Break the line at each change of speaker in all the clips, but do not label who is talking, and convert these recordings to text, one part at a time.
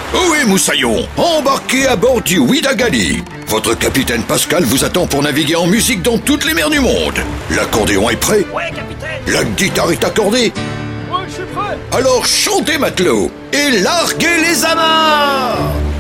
Ohé Moussaillon, embarquez à bord du Ouidagali. Votre capitaine Pascal vous attend pour naviguer en musique dans toutes les mers du monde. L'accordéon est prêt?
Ouais, capitaine.
La guitare est accordée?
Ouais, je suis prêt.
Alors chantez matelot et larguez les amarres.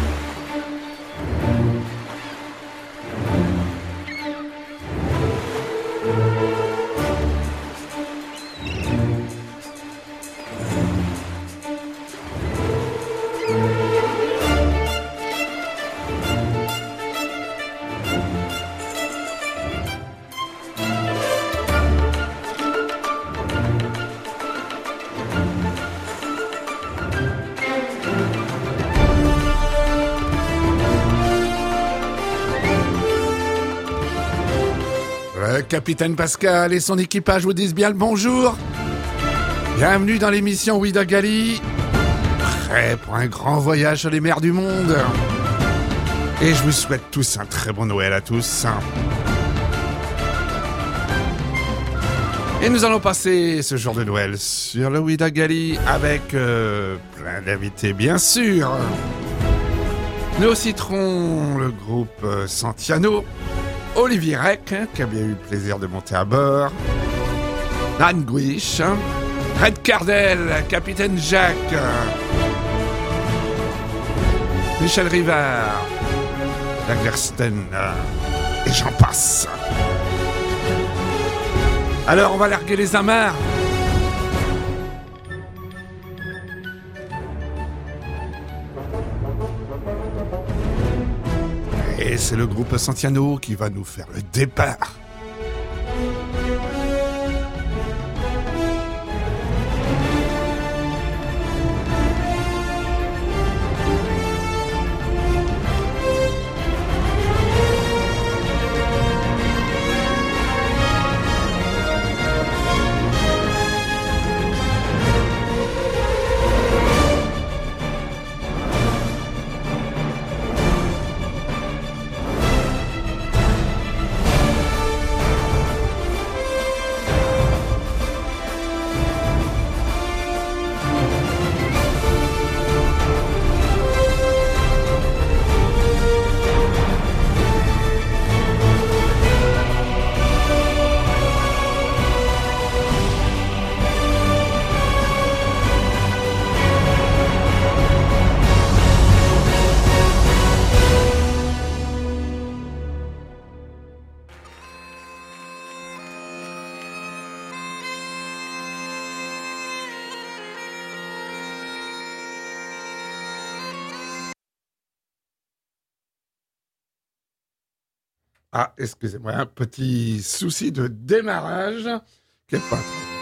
Le capitaine Pascal et son équipage vous disent bien le bonjour. Bienvenue dans l'émission Ouidagali. Prêt pour un grand voyage sur les mers du monde. Et je vous souhaite tous un très bon Noël à tous. Et nous allons passer ce jour de Noël sur le Ouidagali avec plein d'invités bien sûr. Nous citerons le groupe Santiano, Olivier Rec, qui a bien eu le plaisir de monter à bord, Anne Guiche, Red Cardel, Capitaine Jacques, Michel Rivard, Lagersten, et j'en passe. Alors on va larguer les amarres. Et c'est le groupe Santiano qui va nous faire le départ. Ah, excusez-moi, un petit souci de démarrage qui est pas très...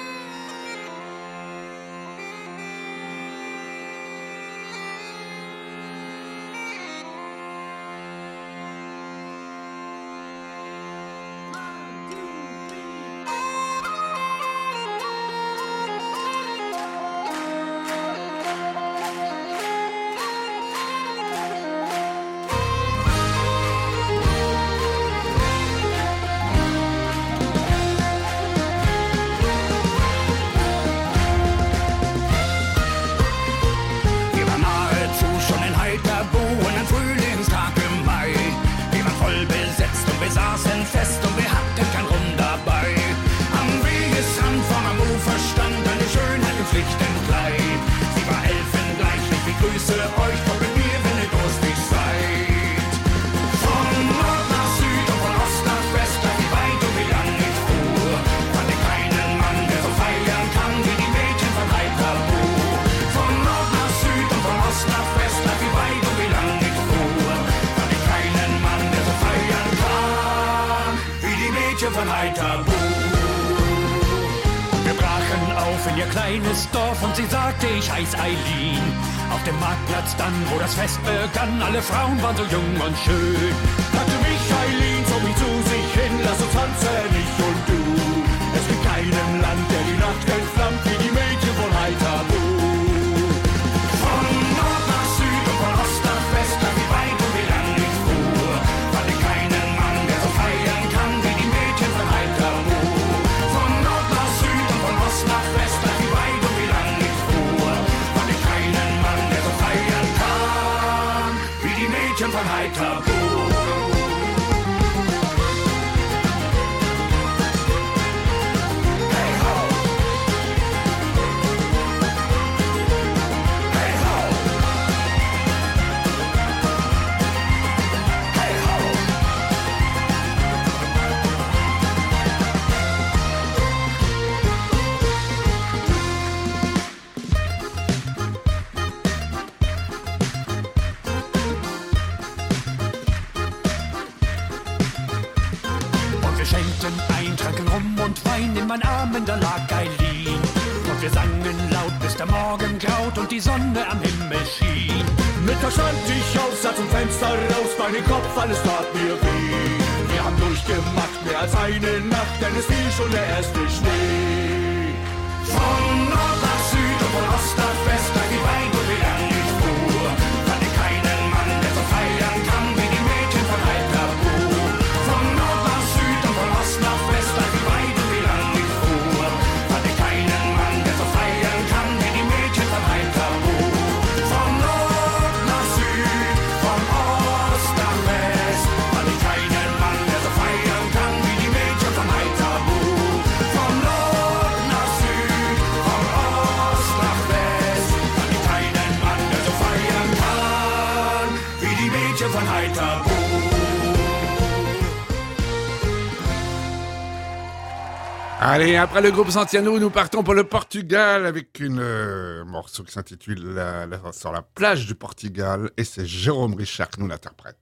kleines Dorf und sie sagte, ich heiß Eileen. Auf dem Marktplatz dann, wo das Fest begann, alle Frauen waren so jung und schön. Sagte mich Eileen, zog mich zu sich hin, lass uns tanzen, ich und du. Es gibt keinen Land, der die Nacht entflammt, wie die Mädchen von Haithabu. Von Nord nach Süd und von Ost nach West, wie weit und wie lang ich fuhr, fand ich keinen Mann, der so feiern kann, wie die Mädchen von Haithabu. Von Nord nach Süd und von Ost nach West, wie weit und wie lang ich fuhr, fand ich keinen Mann, der so feiern kann. Mädchen von Heiterbuch.
Mein Armen, da lag Eileen. Und wir sangen laut, bis der Morgen graut und die Sonne am Himmel schien.
Mittags stand ich auf, sah zum Fenster raus, mein Kopf, alles tat mir weh. Wir haben durchgemacht, mehr als eine Nacht, denn es fiel schon der erste Schnee. Von Nord nach Süd und von Ost nach West, da wie weit und wie lang ich fuhr, fand ich keinen Mann, der so feiern kann, wie die Mädchen von Heiterbuch. Von Nord nach Süd und von Ost nach West, da wie weit und wie lang ich fuhr, fand ich keinen Mann, der so feiern kann, wie die Mädchen von Heiterbuch. Von Nord nach Süd, von Ost nach West, fand ich keinen Mann, der so feiern kann, wie die Mädchen von Heiterbuch. Von Nord nach Süd, von Ost nach West, fand ich keinen Mann, der so feiern kann, wie die Mädchen von Heiterbuch.
Allez, après le groupe Santiano, nous partons pour le Portugal avec une morceau qui s'intitule Sur la plage du Portugal, et c'est Jérôme Richard qui nous l'interprète.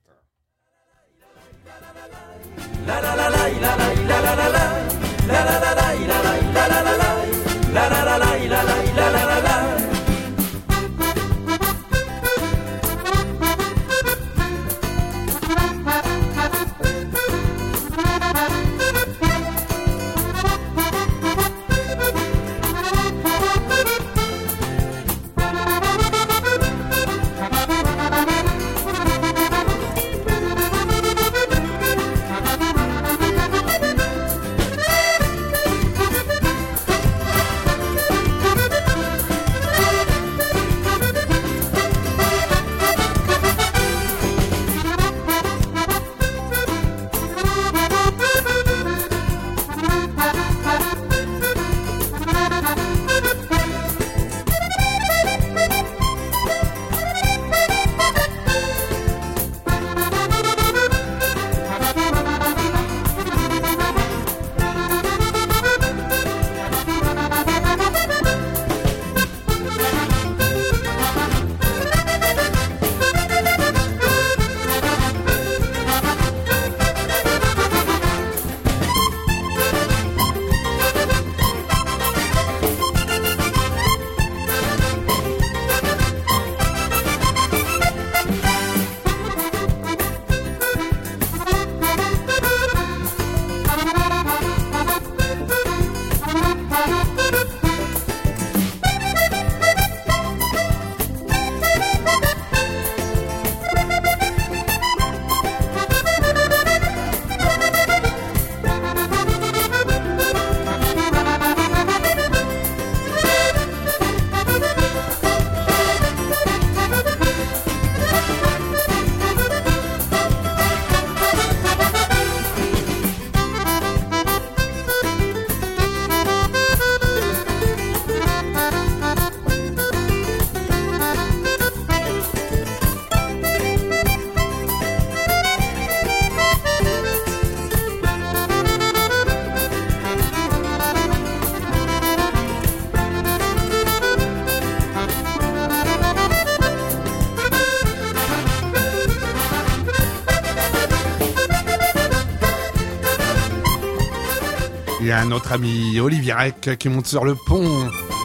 Il y a notre ami Olivier Rec qui monte sur le pont,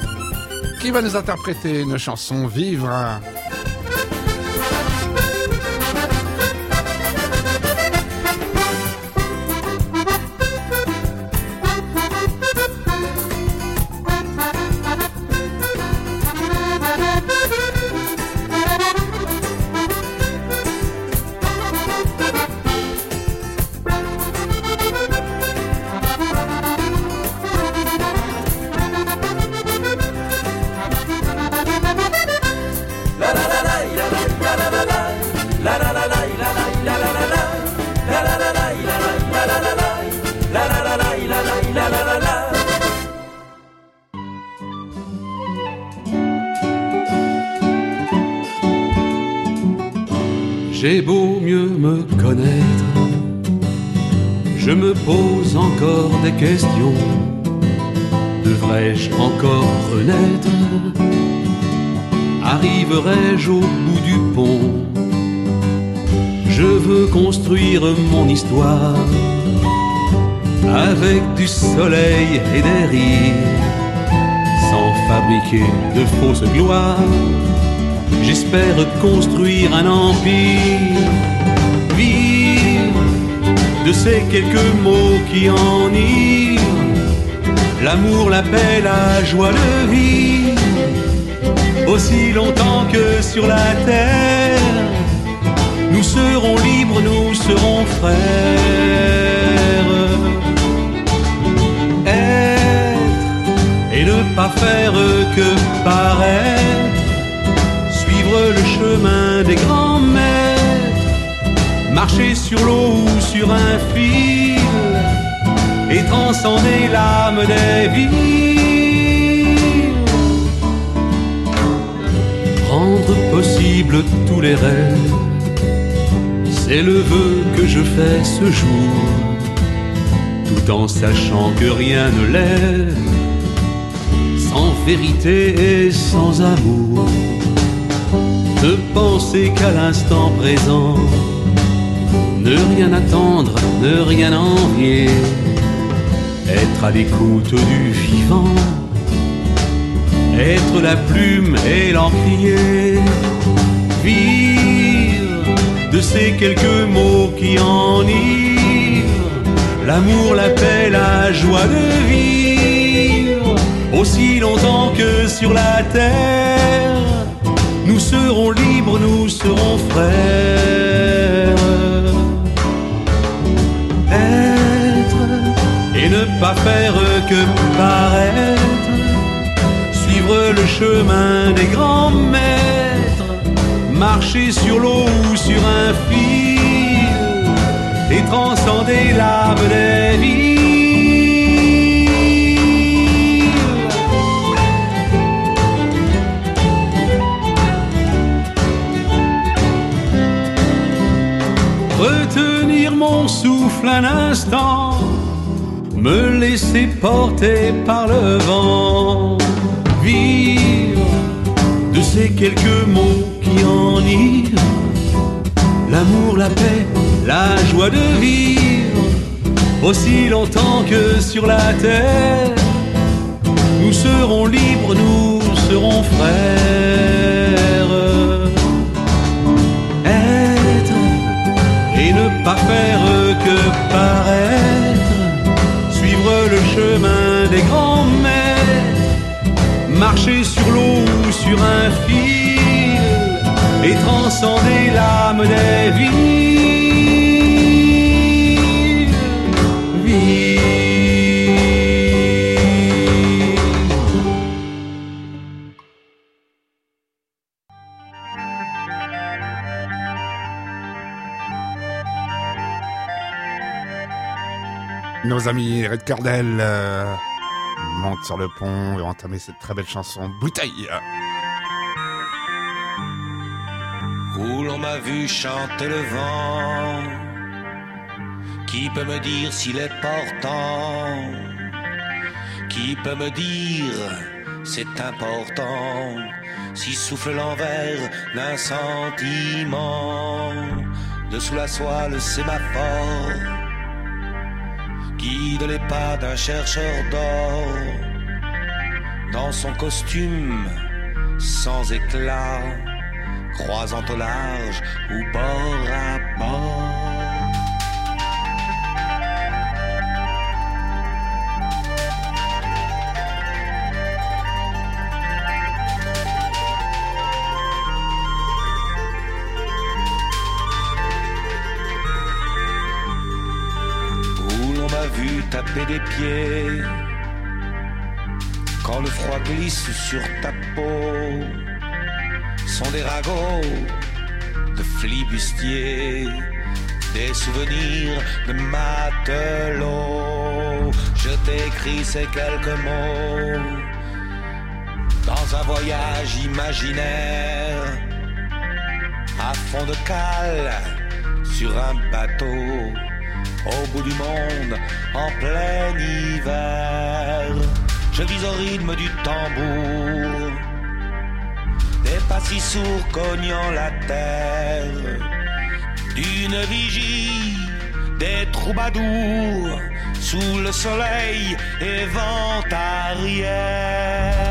qui va nous interpréter une chanson Vivre.
La la la J'ai beau mieux me connaître, je me pose encore des questions. Devrais-je encore renaître? Arriverai-je au bout du pont? Je veux construire mon histoire avec du soleil et des rires, sans fabriquer de fausses gloires. J'espère construire un empire, vivre de ces quelques mots qui enivrent, l'amour, la paix, la joie de vivre, aussi longtemps que sur la terre. Nous serons libres, nous serons frères. Être et ne pas faire que paraître, suivre le chemin des grands maîtres, marcher sur l'eau ou sur un fil et transcender l'âme des villes. Rendre possible tous les rêves, c'est le vœu que je fais ce jour, tout en sachant que rien ne l'est, sans vérité et sans amour. De penser qu'à l'instant présent, ne rien attendre, ne rien envier, être à l'écoute du vivant, être la plume et l'encrier, vivre de ces quelques mots qui enivrent, l'amour, la paix, la joie de vivre, aussi longtemps que sur la terre. Nous serons libres, nous serons frères. Être et ne pas faire que paraître, suivre le chemin des grands maîtres, marcher sur l'eau ou sur un fil et transcender l'âme des villes. Retenir mon souffle un instant, me laisser porter par le vent, vivre de ces quelques mots qui enivrent, l'amour, la paix, la joie de vivre, aussi longtemps que sur la terre. Nous serons libres, nous serons frères. Être et ne pas faire que paraître, suivre le chemin des grands maîtres, marcher sur l'eau ou sur un fil et transcender l'âme des villes. Vivre.
Nos amis Red Cardel montent sur le pont et ont entamé cette très belle chanson Bouteille.
Où l'on m'a vu chanter le vent, qui peut me dire s'il est portant? Qui peut me dire c'est important, si souffle l'envers d'un sentiment? Dessous la soie le sémaphore guide les pas d'un chercheur d'or, dans son costume sans éclat, croisant au large ou bord à bord. Vu taper des pieds quand le froid glisse sur ta peau, sont des ragots de flibustiers, des souvenirs de matelots. Je t'écris ces quelques mots dans un voyage imaginaire, fond de cale sur un bateau au bout du monde en plein hiver. Je vis au rythme du tambour, des pas si sourds cognant la terre, d'une vigie des troubadours sous le soleil et vent arrière.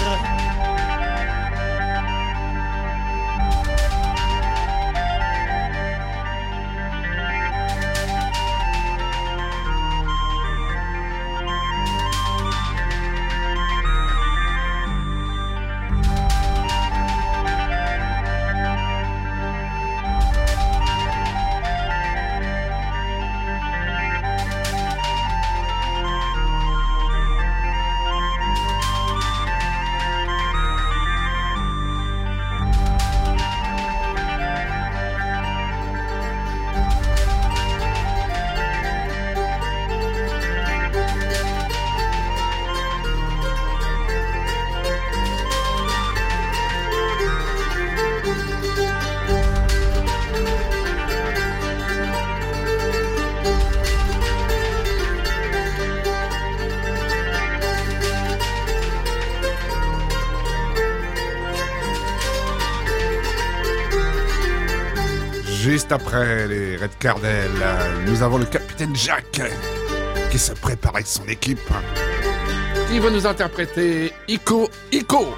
Juste après les Red Cardell, nous avons le capitaine Jacques qui se prépare avec son équipe. Il va nous interpréter Ico Ico.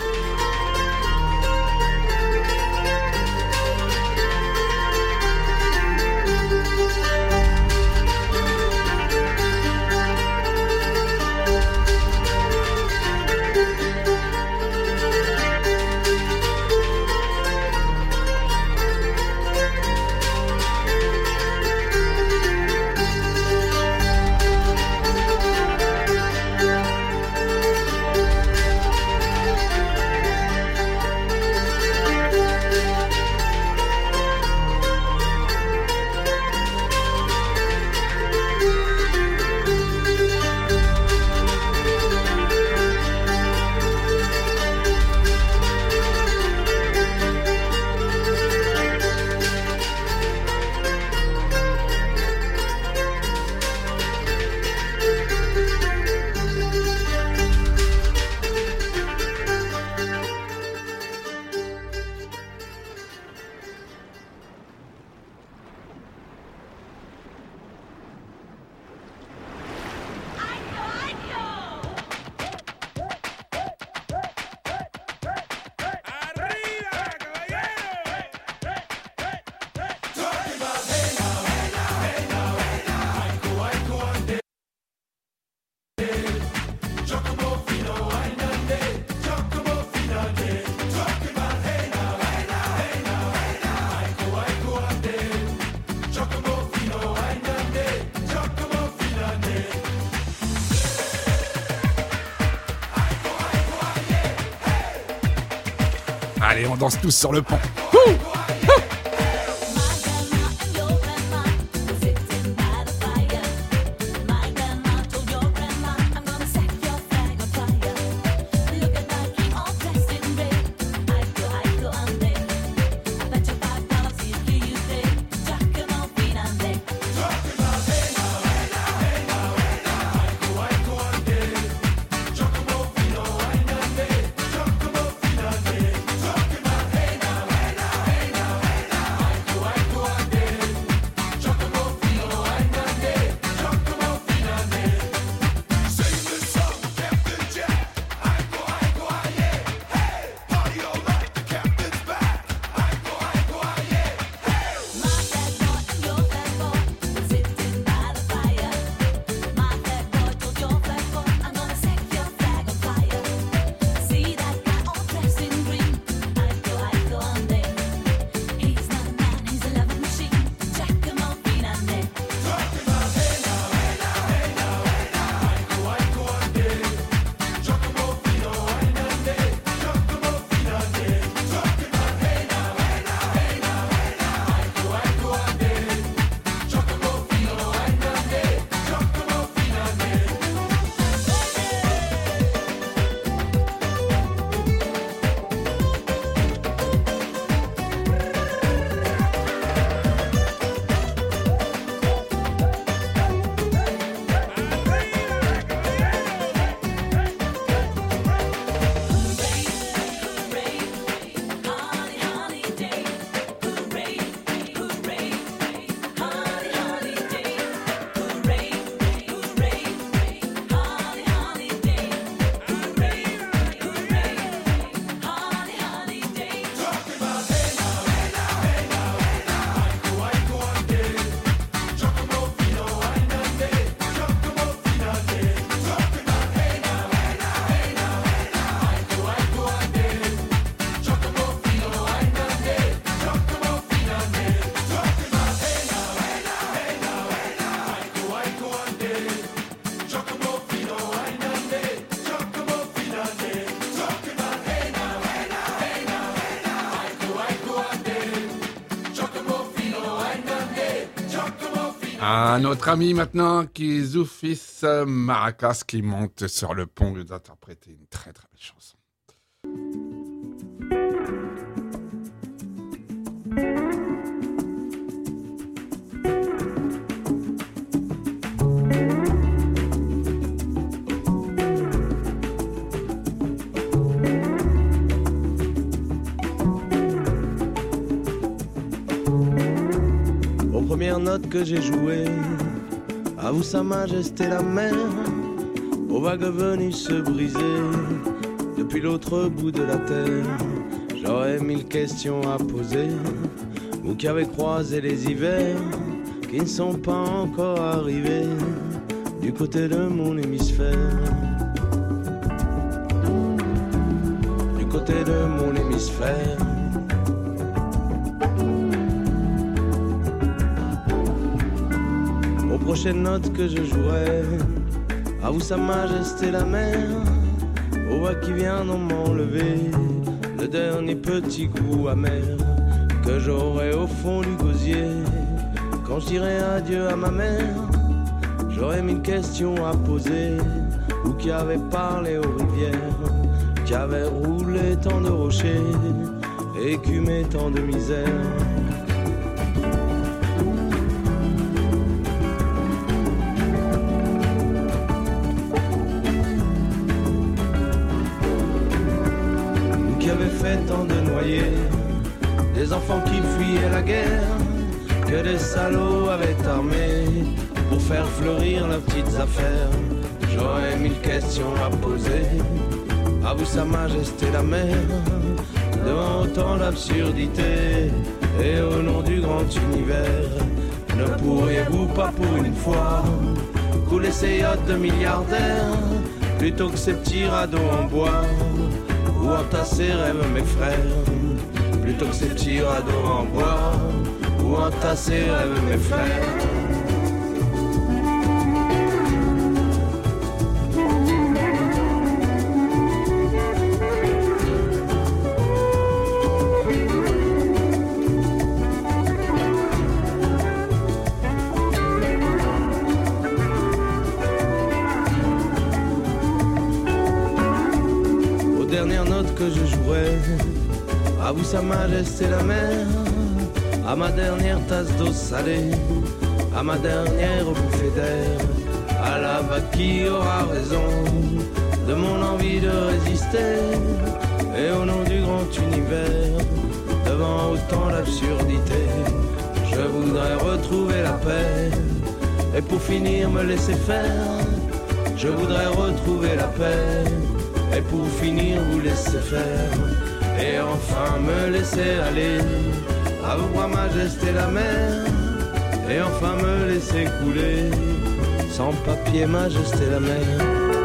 Allez, on danse tous sur le pont. Ouh! Un autre ami maintenant qui Zoufis Maracas qui monte sur le pont d'interpréter une très très belle chanson.
Première note que j'ai jouée, à vous sa majesté la mer, aux vagues venues se briser, depuis l'autre bout de la terre. J'aurais mille questions à poser, vous qui avez croisé les hivers, qui ne sont pas encore arrivés, du côté de mon hémisphère. Du côté de mon hémisphère. Prochaine note que je jouerai, à vous sa majesté la mer, au vent qui vient d'en m'enlever le dernier petit goût amer que j'aurai au fond du gosier quand je dirai adieu à ma mère. J'aurai mille questions à poser, vous qui avez parlé aux rivières, qui avez roulé tant de rochers, écumé tant de misère. Fait tant de noyés, des enfants qui fuyaient la guerre, que des salauds avaient armé pour faire fleurir leurs petites affaires. J'aurais mille questions à poser, à vous sa majesté la mer, devant autant d'absurdité et au nom du grand univers. Ne pourriez-vous pas pour une fois couler ces yachts de milliardaires plutôt que ces petits radeaux en bois? Ou entasser rêvent mes frères, plutôt que ces petits radeaux en bois, ou entasser rêvent mes frères. Que je jouerai, à vous sa majesté la mer, à ma dernière tasse d'eau salée, à ma dernière bouffée d'air, à la vague qui aura raison de mon envie de résister, et au nom du grand univers, devant autant d'absurdité, je voudrais retrouver la paix, et pour finir me laisser faire, je voudrais retrouver la paix, et pour finir vous laisser faire, et enfin me laisser aller, à vous majesté la mer, et enfin me laisser couler, sans papier majesté la mer.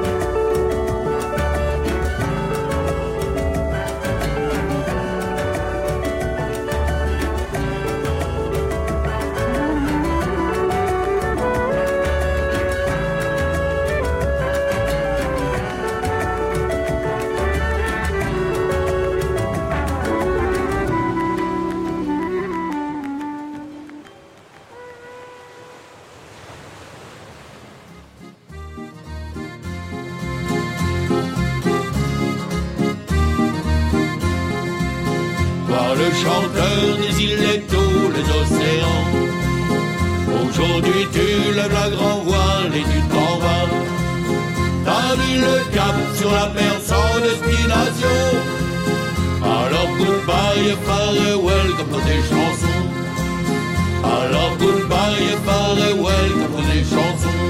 Le chanteur des îles, les taux, les océans. Aujourd'hui tu lèves la grand voile et tu t'en vas. T'as mis le cap sur la mer sans destination. Alors goodbye et farewell comme dans tes chansons. Alors goodbye et farewell comme dans tes chansons.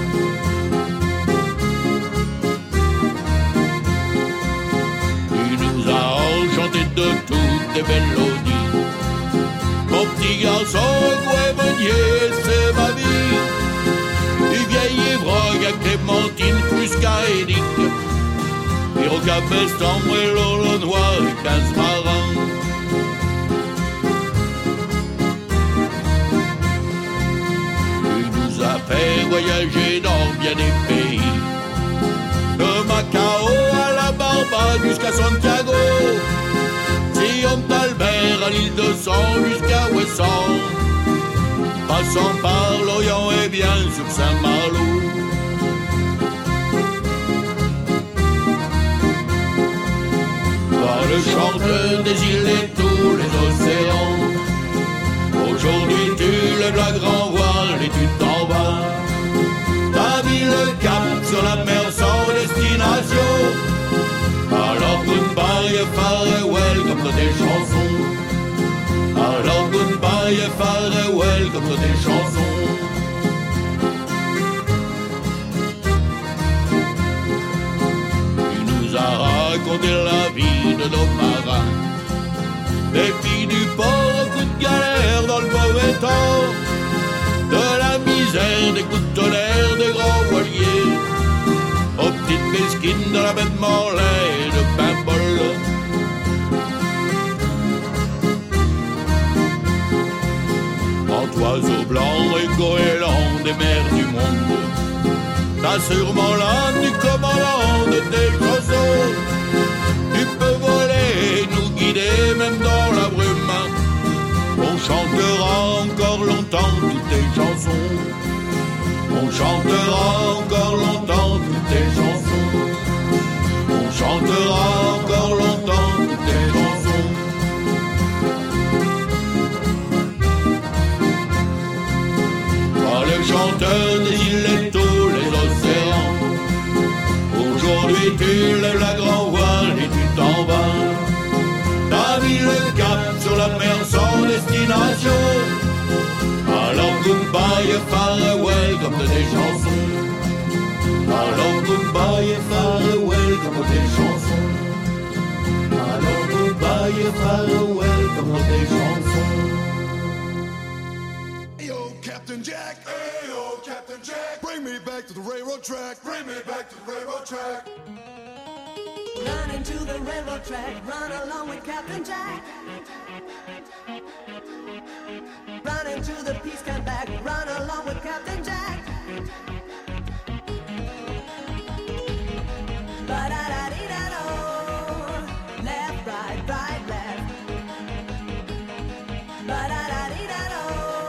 Tu nous as enchanté de toutes tes mélodies. Mon petit garçon, Gouet-Meunier, c'est ma vie. Du vieil ivrogne à Clémentine jusqu'à Édic. Et Rocabestan, Moellon, le noir et 15 marins. Tu nous as fait voyager dans bien des pays. De Macao à la Barbade jusqu'à Santiago. Sion d'Albert à l'île de Sang jusqu'à Ouessant. passant par l'Orient et bien sur Saint-Malo. Par le chanteur des îles et tous les océans, aujourd'hui tu lèves la grand voile et tu t'en vas. T'as mis le cap sur la mer sans destination. Alors goodbye et farewell comme dans tes chansons. Alors goodbye et farewell comme dans tes chansons. Tu nous as raconté la vie de nos marins, des filles du port au coup de galère dans le mauvais temps, de la misère des coups de tonnerre des grands voiliers, aux petites mesquines de la baie de Morlaix et de Paimpol. Oiseau blanc et goéland des mers du monde, t'as sûrement l'âme du commandant de tes chansons. Tu peux voler, nous guider même dans la brume. On chantera encore longtemps toutes tes chansons. On chantera encore longtemps toutes tes chansons. On chantera encore longtemps toutes tes chansons. Le chanteur des îles et tous les océans, aujourd'hui tu lèves la grand voile et tu t'en vas. T'as mis le cap sur la mer sans destination. Alors goodbye et farewell comme de tes chansons. Alors goodbye et farewell comme de tes chansons. Alors goodbye et farewell comme de tes chansons.
Captain Jack, hey yo, Captain Jack, bring me back to the railroad track, bring me back to the railroad track.
Running to the railroad track, run along with Captain Jack. Running to the peace camp back, run along with Captain Jack. Ba-da-da-dee-da-do, left, right, right, left. Ba-da-da-dee-da-do.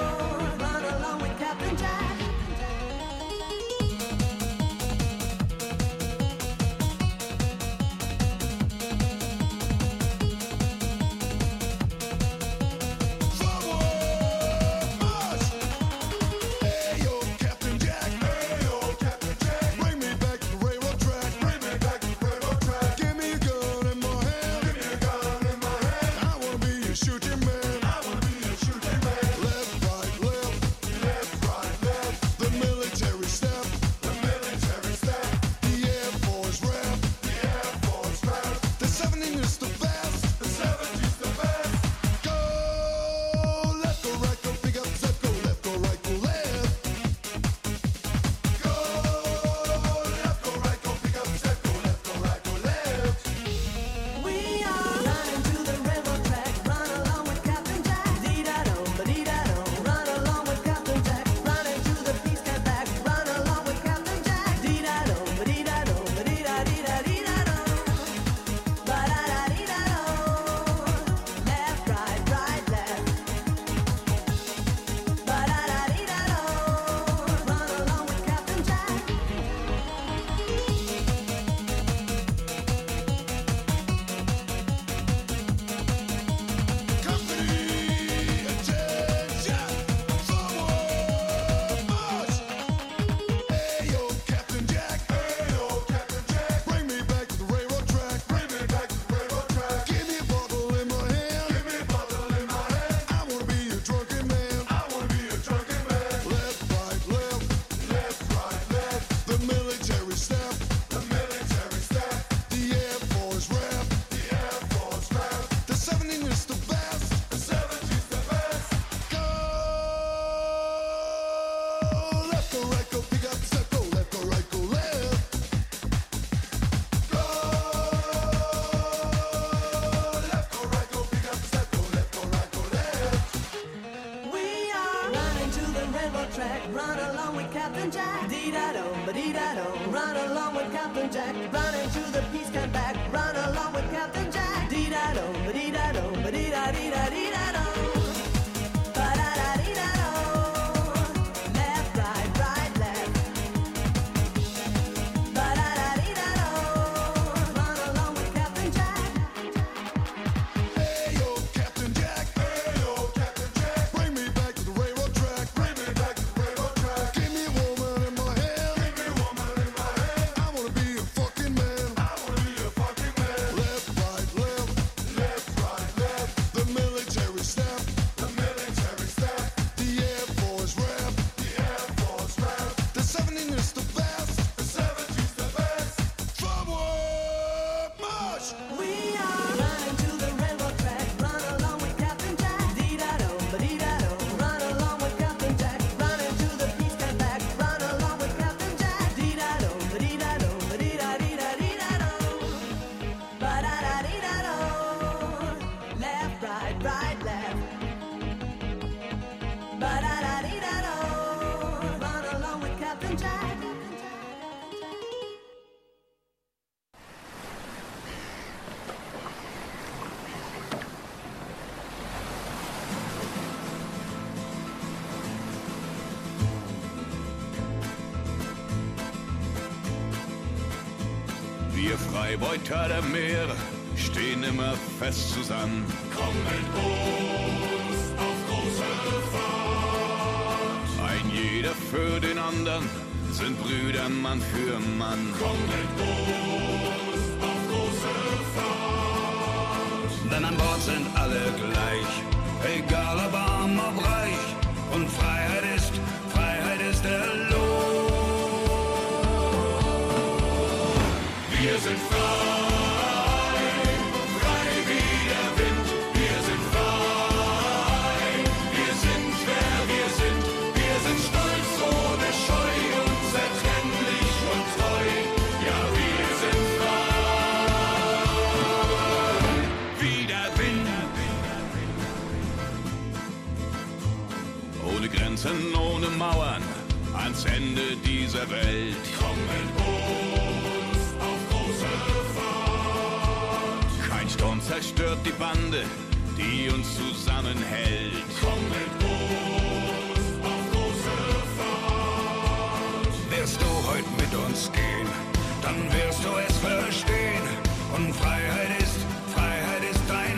Run along with Captain Jack. Run into the peace camp back. Run along with Captain Jack. Dee-da-do, ba-dee-da-do, ba-dee-da-dee-da-dee-da-do. Ba-da-da-dee-da-do. laugh. Ba-da-da-dee-da-do, run along with Captain Jack.
Wir Freibeuter der Meere stehen immer fest zusammen.
Komm mit uns auf große Fahrt.
Ein jeder für den anderen, sind Brüder Mann für Mann.
Komm mit uns auf große Fahrt.
Denn an Bord sind alle gleich, egal ob arm, ob reich. Und Freiheit ist der Lohn.
Wir sind frei, frei wie der Wind. Wir sind frei, wir sind wer wir sind. Wir sind stolz, ohne Scheu, unzertrennlich und treu. Ja, wir sind frei, wie der Wind.
Ohne Grenzen, ohne Mauern, ans Ende dieser Welt.
Komm mit uns auf große Fahrt.
Kein Sturm zerstört die Bande, die uns zusammenhält.
Komm mit uns auf große Fahrt.
Wirst du heute mit uns gehen, dann wirst du es verstehen. Und Freiheit ist dein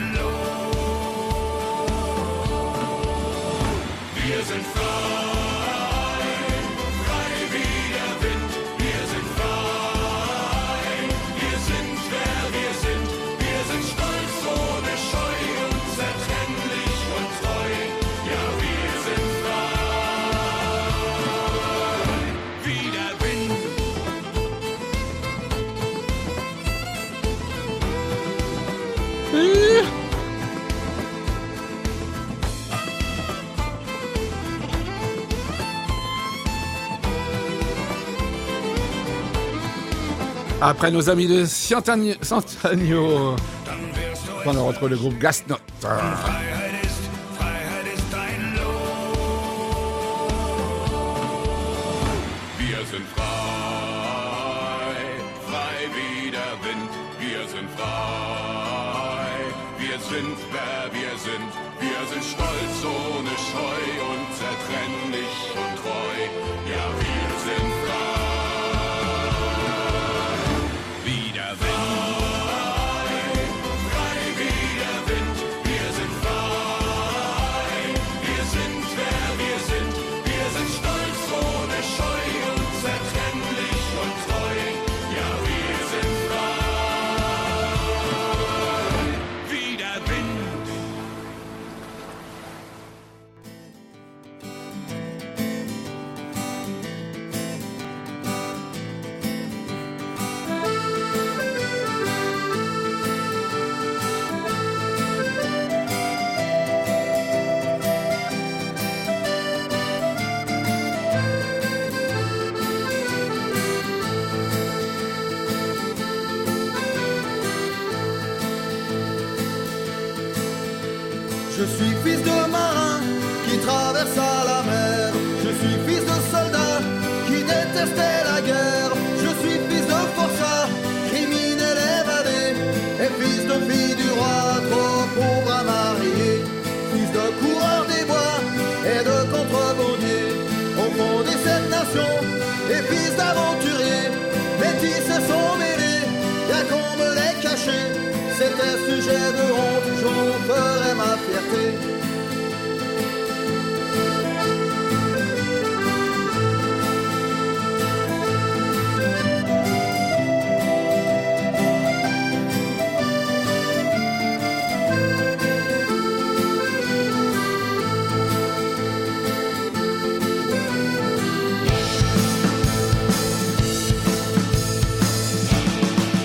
Lohn.
Wir sind frei, frei wie der Wind. Wir sind frei, wir sind wer wir sind. Wir sind stolz, ohne Scheu, unzertrennlich und treu. Ja, wir sind frei, wie der Wind.
Après nos amis de Sant'Agno, on retrouve le groupe Gasnote.
Freiheit ist dein Lohn.
Wir sind frei, frei wie der Wind. Wir sind frei, wir sind wer wir sind. Wir sind stolz, ohne Scheu, unzertrennlich und treu. Ja, wir sind frei, wie der Wind.
Frei wie der Wind. Wir sind frei, wir sind wer wir sind. Wir sind stolz, ohne Scheu, unzertrennlich und treu. Ja, wir sind frei, wie der Wind.
Je suis fils de marin qui traversa la mer. Je suis fils de soldat qui détestait la guerre. Je suis fils de forçat, criminel évadé. Et fils de fille du roi, trop pauvre à marier. Fils de coureur des bois et de contrebandier. Au fond des 7 nations, et fils d'aventuriers. Métis se sont mêlés, bien qu'on me les cachait. C'était sujet de honte, j'en ferais ma fierté.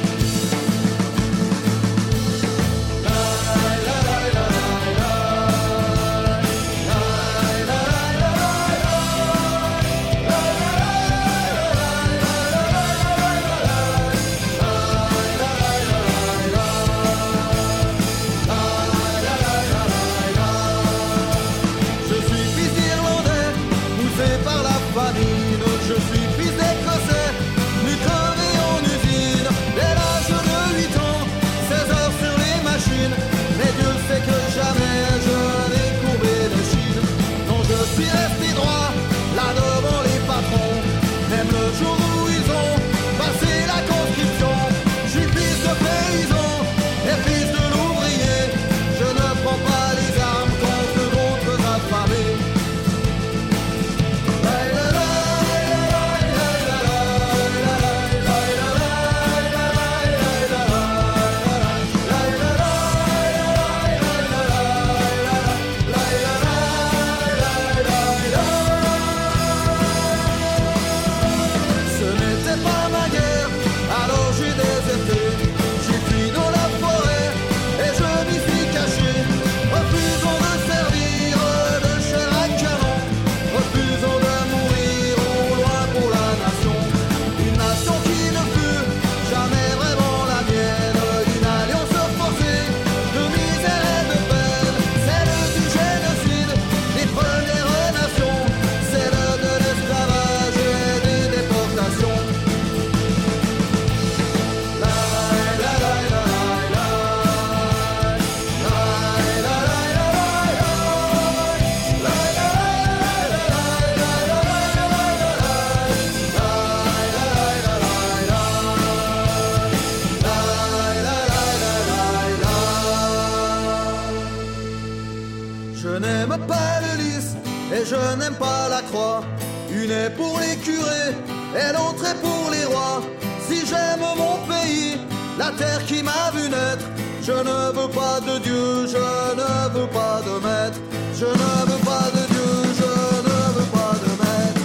La la la la la. belle lys, et je n'aime pas la croix. Une est pour les curés, et l'autre est pour les rois. Si j'aime mon pays, la terre qui m'a vu naître, je ne veux pas de Dieu, je ne veux pas de maître. Je ne veux pas de Dieu, je ne veux pas de maître.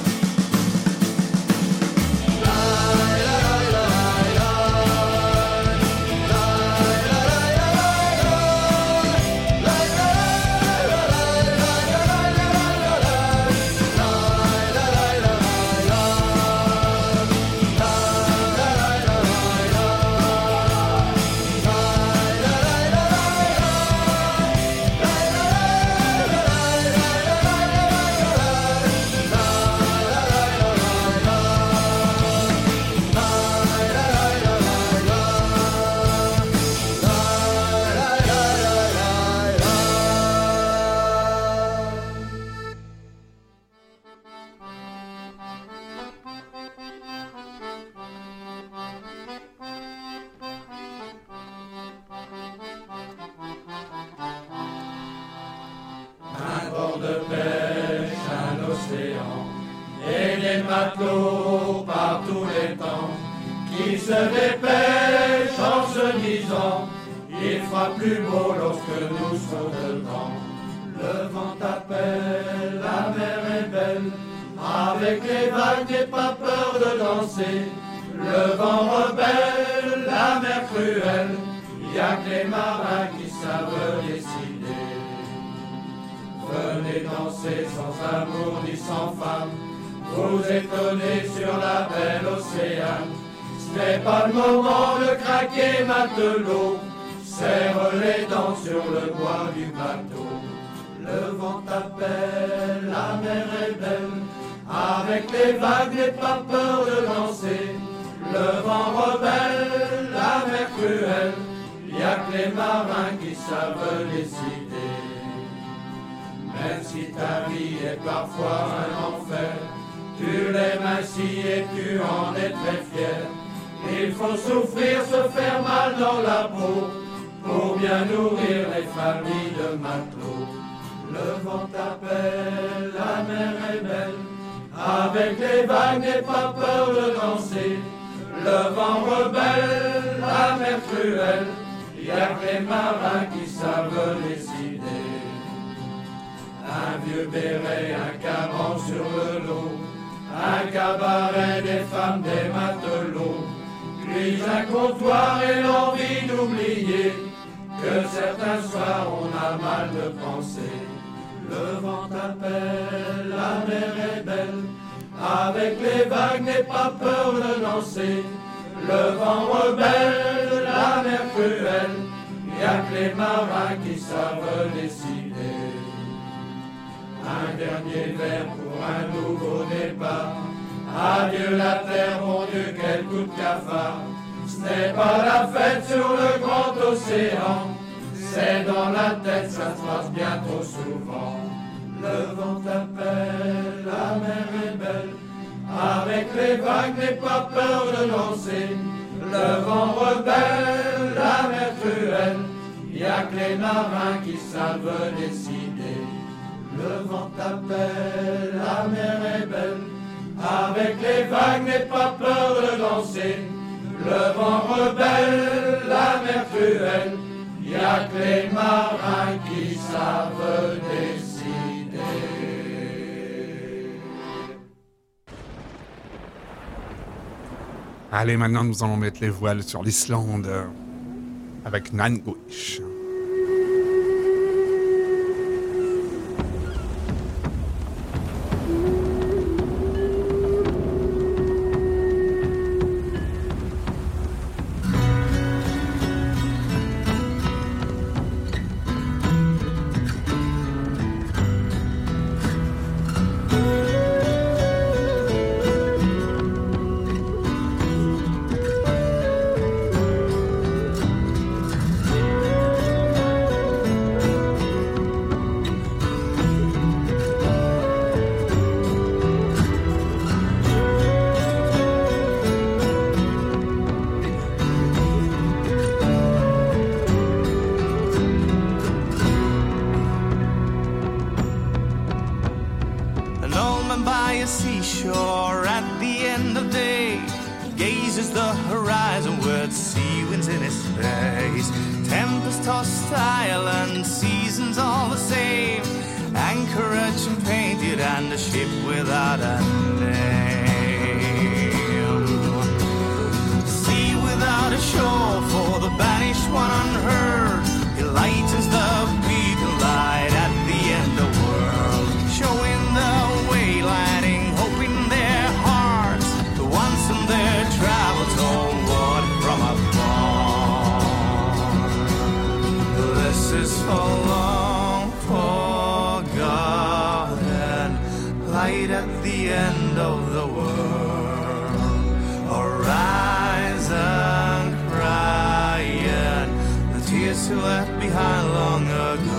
Matelots par tous les temps qui se dépêchent en se disant il fera plus beau lorsque nous serons dedans. Le vent t'appelle, la mer est belle, avec les vagues n'aie pas peur de danser. Le vent rebelle, la mer cruelle, y a que les marins qui savent décider. Venez danser sans amour ni sans femme, vous étonnez sur la belle océan. Ce n'est pas le moment de craquer matelot, serre les dents sur le bois du bateau. Le vent t'appelle, la mer est belle, avec les vagues n'aie pas peur de danser. Le vent rebelle, la mer cruelle, y a que les marins qui savent décider. Même si ta vie est parfois un enfer, tu l'aimes ainsi et tu en es très fier. Il faut souffrir, se faire mal dans la peau, pour bien nourrir les familles de matelots. Le vent t'appelle, la mer est belle, avec les vagues n'aie pas peur de danser. Le vent rebelle, la mer cruelle, y a que les marins qui savent décider. Un vieux béret, un cadran sur le dos, un cabaret, des femmes, des matelots, puis un comptoir et l'envie d'oublier que certains soirs on a mal de penser. Le vent t'appelle, la mer est belle, avec les vagues n'aie pas peur de danser. Le vent rebelle, la mer cruelle, y a que les marins qui savent décider. Un dernier verre pour un nouveau départ. Adieu la terre, mon Dieu, quel coup de cafard. Ce n'est pas la fête sur le grand océan, c'est dans la tête, ça se passe bien trop souvent. Le vent t'appelle, la mer est belle, avec les vagues n'aie pas peur de danser. Le vent rebelle, la mer cruelle, y a que les marins qui savent décider. Le vent t'appelle, la mer est belle, avec les vagues n'aie pas peur de danser. Le vent rebelle, la mer cruelle, y a que les marins qui savent décider.
Allez, maintenant nous allons mettre les voiles sur l'Islande avec Nightwish.
old man by a seashore at the end of day gazes the horizon with sea winds in his face. Tempest-tossed island, seasons all the same, anchorage and painted and a ship without a name. Sea without a shore for the banished one unheard, he lightens the beacon light at the end of the world, showing the way, lighting hope in their hearts, the ones in their travels homeward from afar. This is for long forgotten, light at the end of the world, horizon crying, the tears you left behind long ago.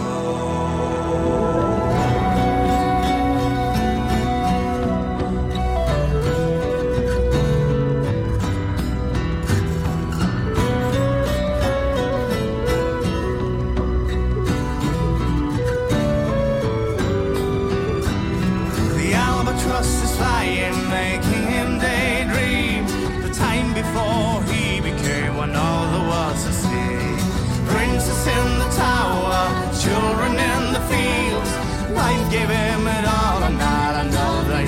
Is flying, making him daydream the time before he became when all there was to see. Princess in the tower, children in the fields, life gave him it all and not another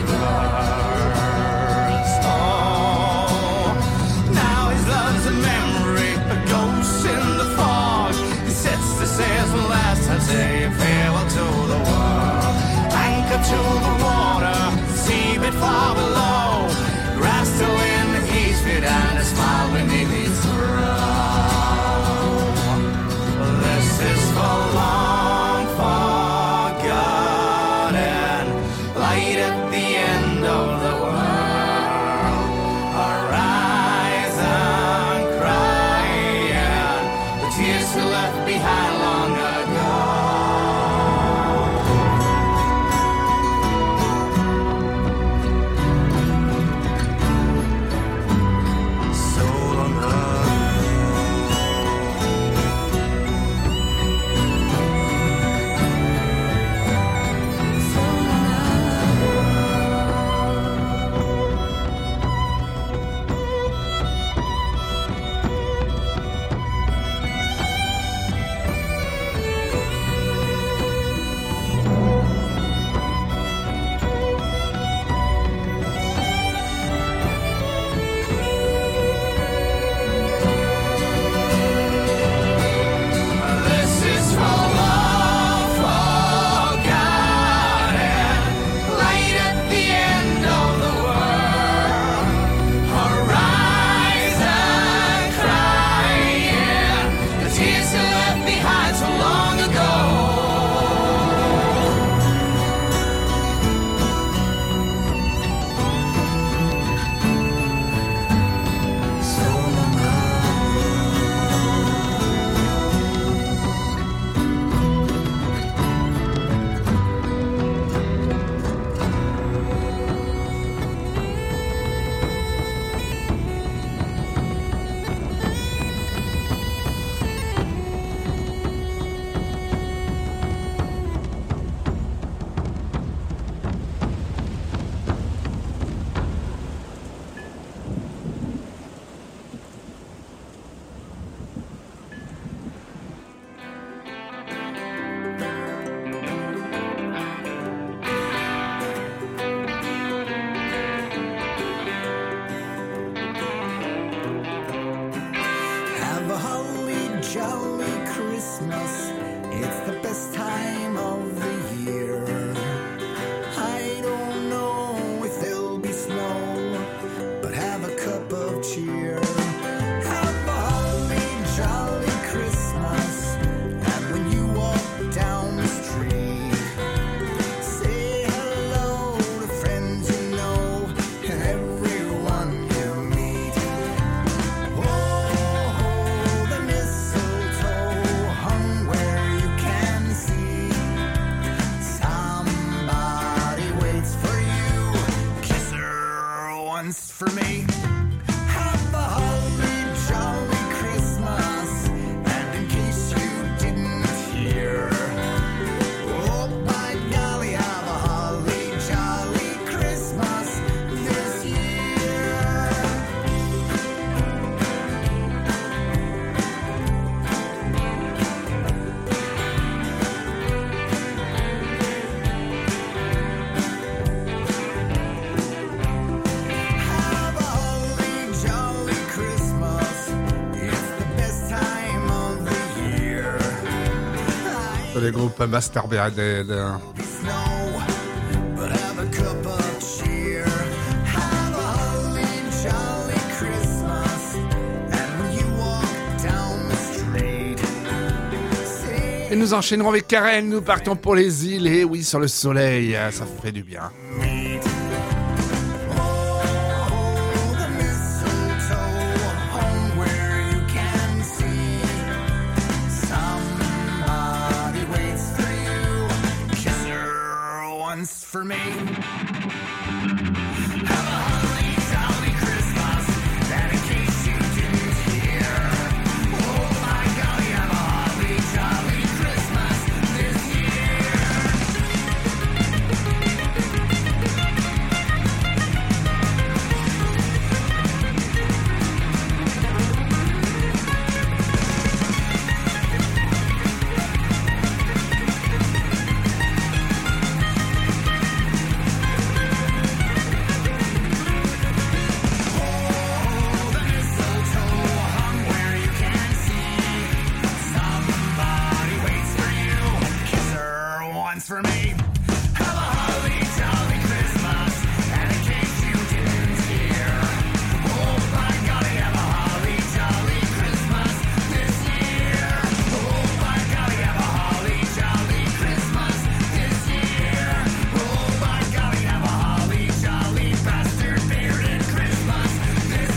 universe. Oh, now his love's a memory, a ghost in the fog. He sets the sails for last time, saying farewell to the world. Anchor to the water, seabed far below, grass still in his feet and a smile beneath his brow. This is for long forgotten, light at the end of the world, horizon crying, the tears he left behind long ago.
For me, have a holly jolly Christmas. And in case you didn't hear, oh by golly, have a holly jolly
les groupes Masturbated.
But have a cup of cheer. Have a holly jolly Christmas. And when you walk down the street,
Et nous enchaînerons avec Karen, nous partons pour les îles, et oui, sur le soleil, ça fait du bien.
for me. Have a holly jolly Christmas, and in case you didn't hear, oh my golly, have a holly jolly Christmas this for me. Have a holly jolly Christmas, and in case you didn't hear, oh my golly, have a holly jolly Christmas this year. Oh my golly, have a holly jolly Christmas this year. Oh my golly, have a holly jolly bastard bearded Christmas this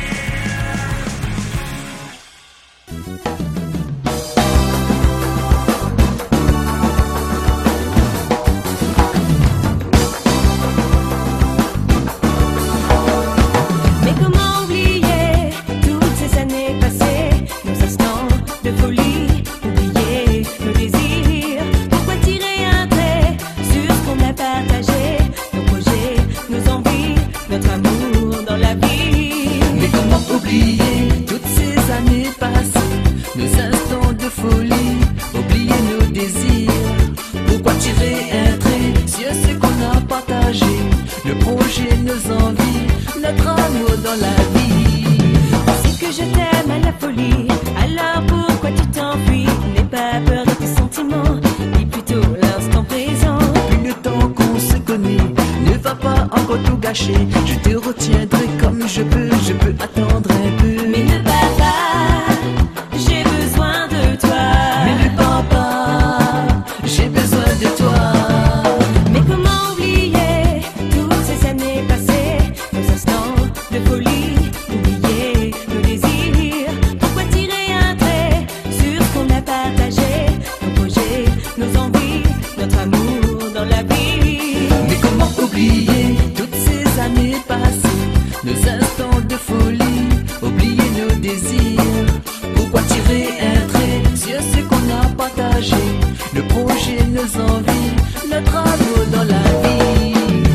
je te retiendrai comme je peux attendre un peu.
Mais ne pars pas, j'ai besoin de toi.
Mais ne pars pas, j'ai besoin de toi.
Mais comment oublier toutes ces années passées, nos instants de folie, oublier nos désirs. Pourquoi tirer un trait sur ce qu'on a partagé, nos projets, nos envies, notre amour dans la vie.
Mais comment oublier toutes ces années passées, nos instants de folie, oublier nos désirs. Pourquoi tirer un trait sur ce qu'on a partagé, le projet, nos envies, notre amour dans la vie.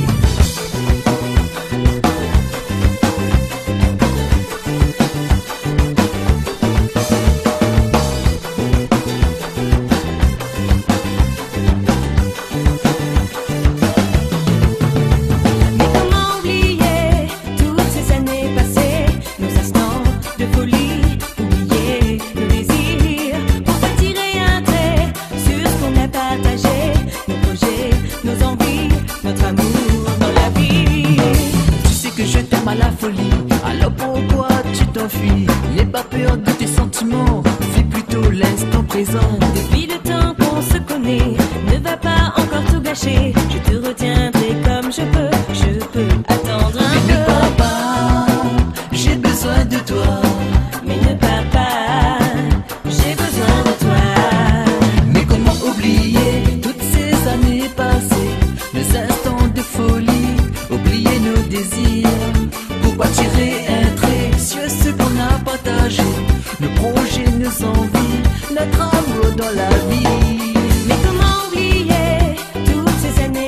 À la folie, alors pourquoi tu t'enfuis? N'aie pas peur de tes sentiments, vis plutôt l'instant présent.
Depuis le temps qu'on se connaît, ne va pas encore tout gâcher. Je te retiendrai comme je peux attendre un peu.
Mais ne pars pas, j'ai besoin de toi.
Mais ne pars pas, j'ai besoin de toi.
Mais comment oublier toutes ces années passées, nos instants de folie, oublier nos désirs. Pourquoi tirer un trait sur ce qu'on a partagé, nos projets, nos envies, notre amour dans la vie.
Mais comment oublier toutes ces années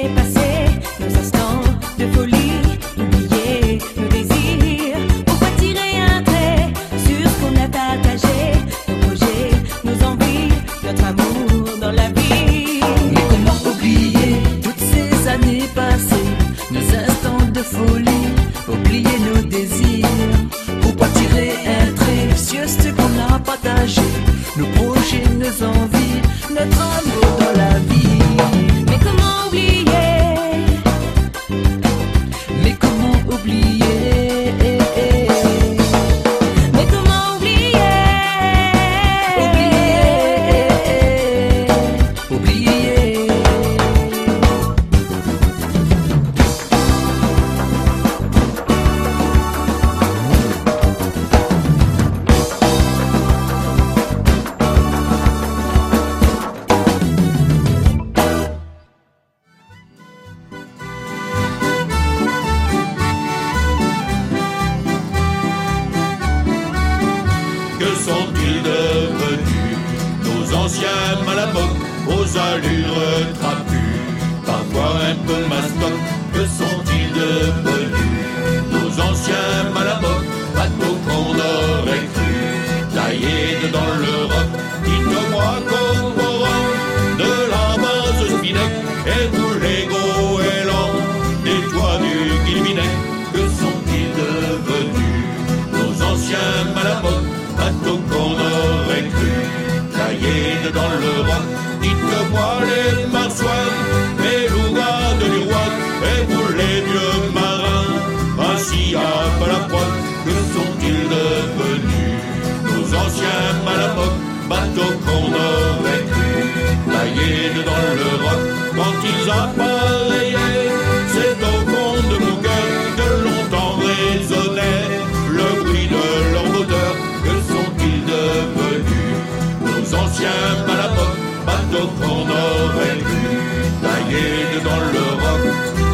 sont-ils devenus? Nos anciens malamocs aux allures trapues, parfois un peu mastoc, que sont-ils devenus? Nos anciens malamocs, bateaux qu'on aurait cru taillés dans le roc. Dites-moi qu'au courant de la base Spinec, et vous les goélands des toits du Guilvinec, que sont-ils devenus? Nos anciens malamocs, bateaux qu'on aurait cru taillés dans le roc. Dites-moi les marsouins, les lougades du roi, et vous les vieux marins, assis à Palapointe, que sont-ils devenus? Nos anciens malamocs, bateaux qu'on aurait cru taillés dans le roc. Quand ils appareillaient, c'est au fond de mon cœur que longtemps résonnait le bruit de leur moteur. Que sont-ils devenus? Nos anciens malamocs, bateaux qu'on aurait cru taillés dans le roc.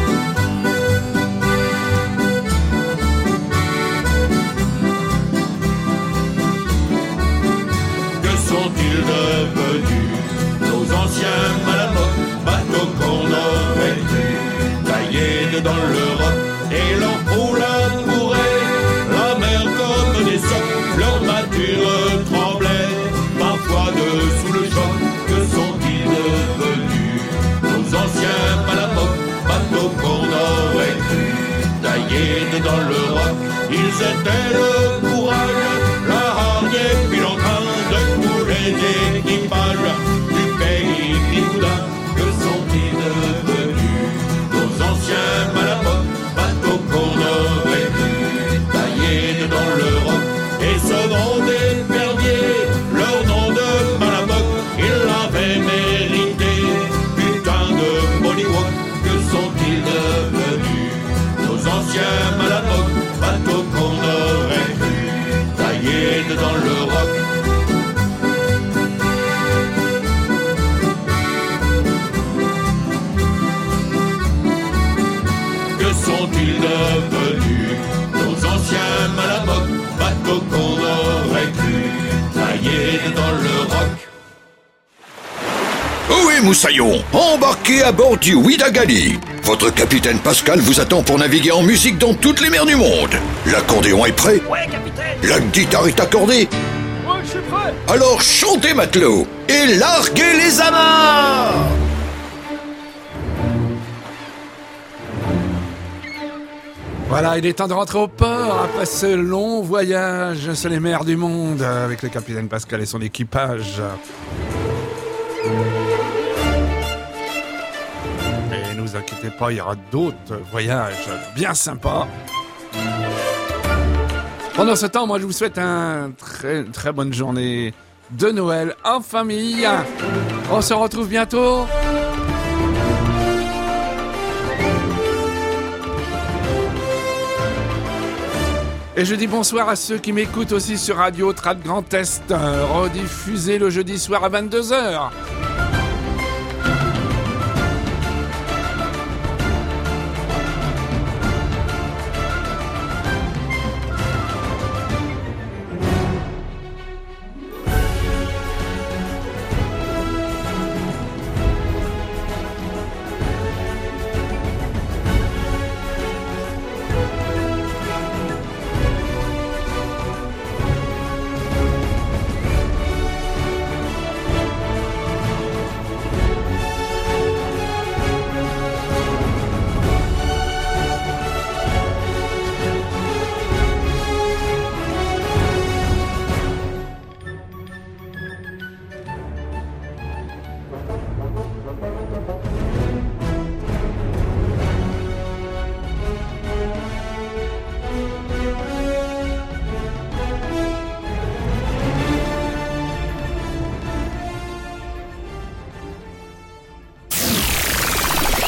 Que sont-ils devenus? Nos anciens malamocs, bateaux qu'on aurait cru taillés dans le roc. Et leur proue labourait la mer comme des socs, leur mâture tremblait parfois sous le choc. Que sont-ils devenus? Nos anciens malamocs, bateaux qu'on aurait cru taillés dans le roc. Ils étaient le courage, la hargne puis l'entrain de tous les équipages du pays Picoudin. Que sont-ils devenus? Nos anciens malamocs, bateaux qu'on aurait cru taillés dans le roc. Et ce nom des perdiers, leur nom de malamoc, ils l'avaient mérité, putain de Mollywood. Que sont-ils devenus? Nos anciens malamocs, bateaux qu'on aurait cru taillés dans le roc. Que sont-ils devenus? Nos anciens malamocs, bateaux qu'on aurait cru taillés dans le roc.
Ohé Moussaillon, embarquez à bord du Ouidagali. Votre capitaine Pascal vous attend pour naviguer en musique dans toutes les mers du monde. L'accordéon est prêt?
Ouais, capitaine.
La guitare est accordée?
Ouais, je suis prêt.
Alors chantez matelot et larguez les amarres.
Voilà, il est temps de rentrer au port après ce long voyage sur les mers du monde avec le capitaine Pascal et son équipage. Et ne vous inquiétez pas, il y aura d'autres voyages bien sympas. Pendant ce temps, moi je vous souhaite une très bonne journée de Noël en famille. On se retrouve bientôt. Et je dis bonsoir à ceux qui m'écoutent aussi sur Radio Trad Grand Est, rediffusé le jeudi soir à 22h.